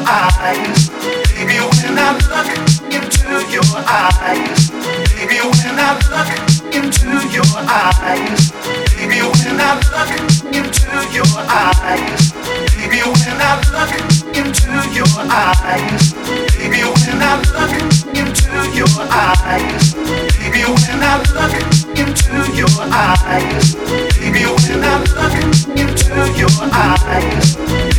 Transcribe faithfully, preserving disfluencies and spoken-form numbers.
eyes, baby, when I look into your eyes, baby, when I look into your eyes, baby, when I look into your eyes, baby, when I look into your eyes, baby, when I look into your eyes, baby, when I look into your eyes, baby, when I look into your eyes.